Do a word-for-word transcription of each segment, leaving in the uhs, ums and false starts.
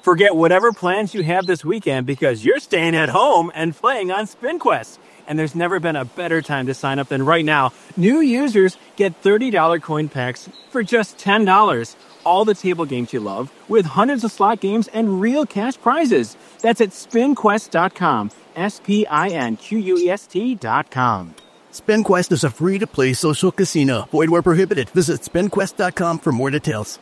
Forget whatever plans you have this weekend because you're staying at home and playing on SpinQuest. And there's never been a better time to sign up than right now. New users get thirty dollars coin packs for just ten dollars. All the table games you love with hundreds of slot games and real cash prizes. That's at spin quest dot com. S P I N Q U E S T dot com. SpinQuest is a free-to-play social casino. Void where prohibited. Visit spin quest dot com for more details.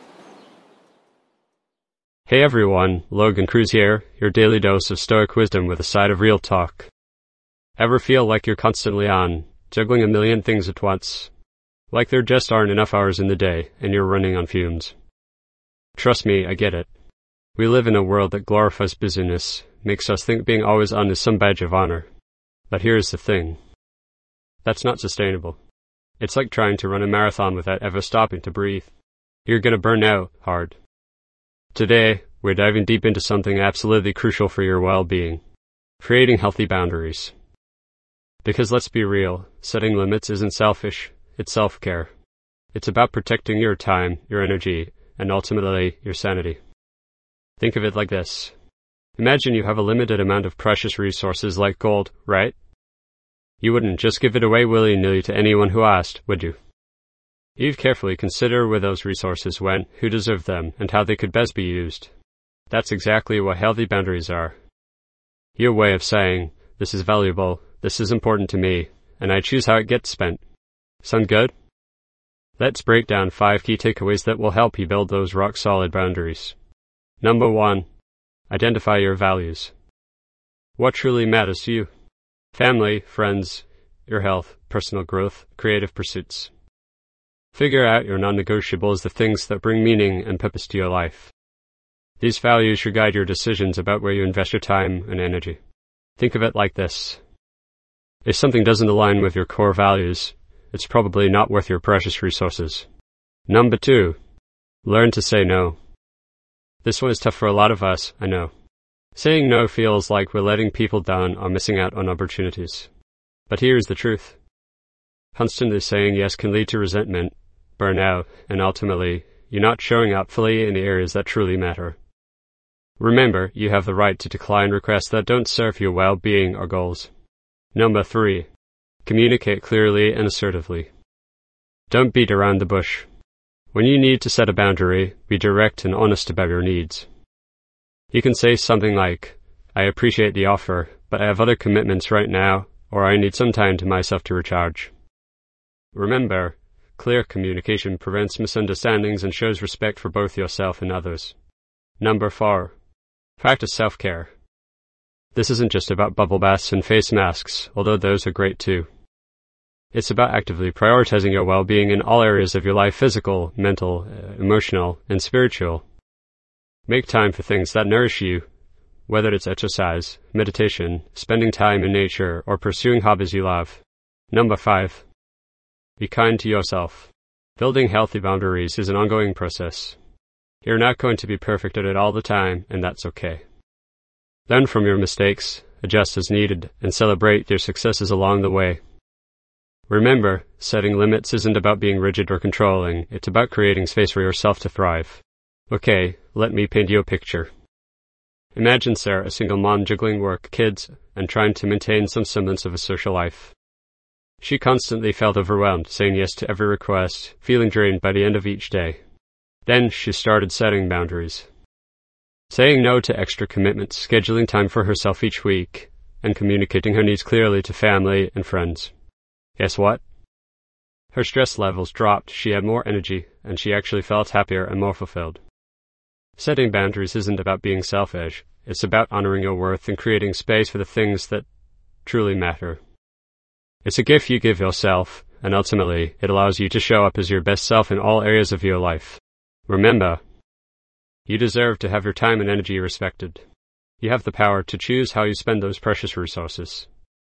Hey everyone, Logan Cruz here, your daily dose of stoic wisdom with a side of real talk. Ever feel like you're constantly on, juggling a million things at once? Like there just aren't enough hours in the day, and you're running on fumes? Trust me, I get it. We live in a world that glorifies busyness, makes us think being always on is some badge of honor. But here's the thing. That's not sustainable. It's like trying to run a marathon without ever stopping to breathe. You're gonna burn out hard. Today, we're diving deep into something absolutely crucial for your well-being. Creating healthy boundaries. Because let's be real, setting limits isn't selfish, it's self-care. It's about protecting your time, your energy, and ultimately, your sanity. Think of it like this. Imagine you have a limited amount of precious resources like gold, right? You wouldn't just give it away willy-nilly to anyone who asked, would you? You'd carefully consider where those resources went, who deserved them, and how they could best be used. That's exactly what healthy boundaries are. Your way of saying, this is valuable, this is important to me, and I choose how it gets spent. Sound good? Let's break down five key takeaways that will help you build those rock-solid boundaries. Number one, identify your values. What truly matters to you? Family, friends, your health, personal growth, creative pursuits. Figure out your non-negotiables, the things that bring meaning and purpose to your life. These values should guide your decisions about where you invest your time and energy. Think of it like this. If something doesn't align with your core values, it's probably not worth your precious resources. Number two, learn to say no. This one is tough for a lot of us, I know. Saying no feels like we're letting people down or missing out on opportunities. But here's the truth. Constantly saying yes can lead to resentment, burnout, and ultimately, you're not showing up fully in the areas that truly matter. Remember, you have the right to decline requests that don't serve your well-being or goals. Number three, communicate clearly and assertively. Don't beat around the bush. When you need to set a boundary, be direct and honest about your needs. You can say something like, I appreciate the offer, but I have other commitments right now, or I need some time to myself to recharge. Remember, clear communication prevents misunderstandings and shows respect for both yourself and others. Number four, practice self-care. This isn't just about bubble baths and face masks, although those are great too. It's about actively prioritizing your well-being in all areas of your life, physical, mental, uh, emotional, and spiritual. Make time for things that nourish you, whether it's exercise, meditation, spending time in nature, or pursuing hobbies you love. Number five, be kind to yourself. Building healthy boundaries is an ongoing process. You're not going to be perfect at it all the time, and that's okay. Learn from your mistakes, adjust as needed, and celebrate your successes along the way. Remember, setting limits isn't about being rigid or controlling, it's about creating space for yourself to thrive. Okay, let me paint you a picture. Imagine Sarah, a single mom juggling work, kids, and trying to maintain some semblance of a social life. She constantly felt overwhelmed, saying yes to every request, feeling drained by the end of each day. Then she started setting boundaries. Saying no to extra commitments, scheduling time for herself each week, and communicating her needs clearly to family and friends. Guess what? Her stress levels dropped, she had more energy, and she actually felt happier and more fulfilled. Setting boundaries isn't about being selfish, it's about honoring your worth and creating space for the things that truly matter. It's a gift you give yourself, and ultimately, it allows you to show up as your best self in all areas of your life. Remember, you deserve to have your time and energy respected. You have the power to choose how you spend those precious resources.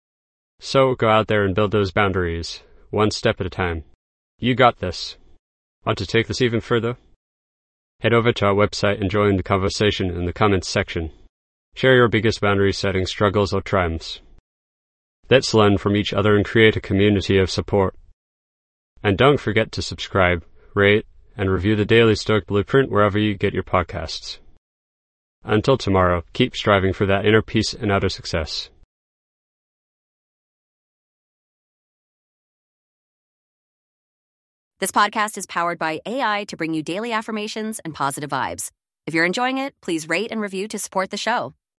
So go out there and build those boundaries, one step at a time. You got this. Want to take this even further? Head over to our website and join the conversation in the comments section. Share your biggest boundary setting struggles or triumphs. Let's learn from each other and create a community of support. And don't forget to subscribe, rate, and review the Daily Stoic Blueprint wherever you get your podcasts. Until tomorrow, keep striving for that inner peace and outer success. This podcast is powered by A I to bring you daily affirmations and positive vibes. If you're enjoying it, please rate and review to support the show.